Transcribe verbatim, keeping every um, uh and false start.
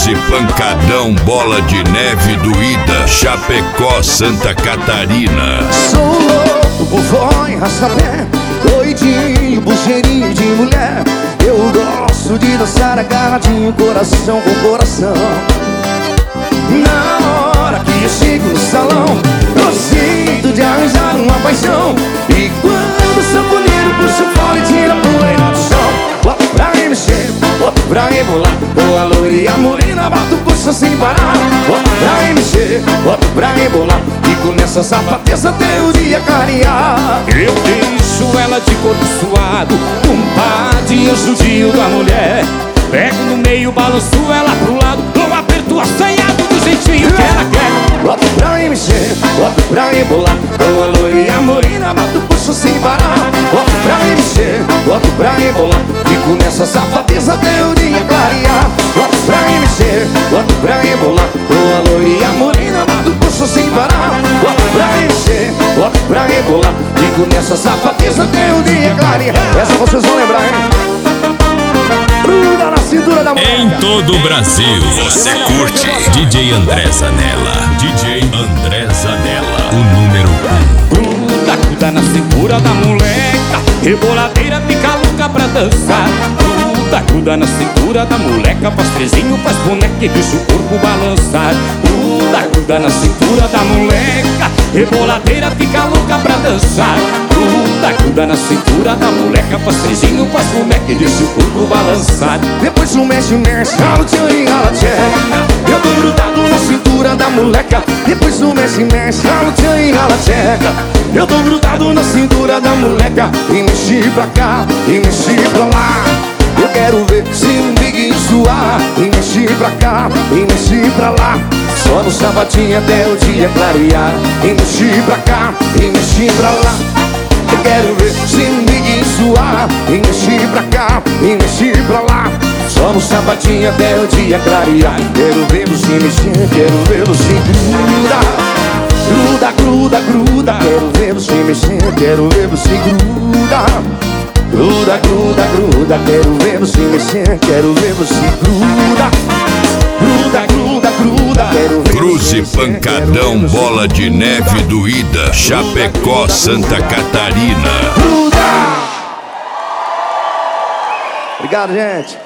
Cruze, pancadão, bola de neve doída, Chapecó, Santa Catarina. Sou louco por foi, arrasta-pé, doidinho, bucheirinho de mulher. Eu gosto de dançar agarradinho, coração com coração. Na hora que eu chego no salão, gosto de arranjar uma paixão. E quando o sanfoneiro puxa o fole e tira a poeira do chão, bota pra mexer, bota pra rebolar, com a loira e a morena, bota o puxa sem parar. Bota pra mexer, bota pra rebolar, e começa a safadeza até o dia clarear. Eu deixo ela de corpo suado, compadre, eu judio da mulher. Pego no meio, balanço ela pro lado, dou um aperto assanhado do jeitinho que ela quer. Bota pra mexer, bota pra rebolar, com a loira e a morena, bota o puxa sem parar. Bota pra mexer, bota pra rebolar, e começa a safadeza até o dia clarear. Bota pra mexer, bota pra rebolar, com a loira e a morena, bota o puxa sem parar. Bota pra mexer, bota pra rebolar, e começa a safadeza até o dia clarear. Essa vocês vão lembrar, hein? Gruda na cintura da mulher. Em todo o Brasil, você curte D J André Zanella. D J André Zanella, o número um. Gruda, gruda na cintura da moleca, reboladeira fica louca pra dançar. Gruda, gruda na cintura da moleca, faz trezinho, faz boneca e deixa o corpo balançar. Gruda, gruda na cintura da moleca, reboladeira fica louca pra dançar. Gruda, gruda na cintura da moleca, faz trezinho, faz boneca e deixa o corpo balançar. Depois um mexe, mexe, rala o tchan e rala tcheca. Eu tô grudado na cintura da moleca. Depois um mexe, mexe, rala o tchan e rala tcheca. Eu tô grudado na cintura da moleca. E mexi pra cá, e mexi pra lá. Eu quero ver se um biguinho suar. E mexi pra cá, e mexi pra lá. Só no sapatinho até o dia clarear. E mexi pra cá, e mexi pra lá. Eu quero ver se um biguinho suar. E mexi pra cá, e mexi pra lá. Só no sapatinho até o dia clarear. Quero vê-lo se mexer, quero vê-lo se gruda. Gruda, gruda, gruda. Quero vê-lo se mexer, quero vê-lo se gruda. Gruda, gruda, gruda. Quero vê-lo se mexer, quero vê-lo se gruda. Gruda, gruda, gruda. Quero vê-lo Cruze, pancadão, bola de neve doída, Chapecó, Santa Catarina. Gruda. Obrigado, gente.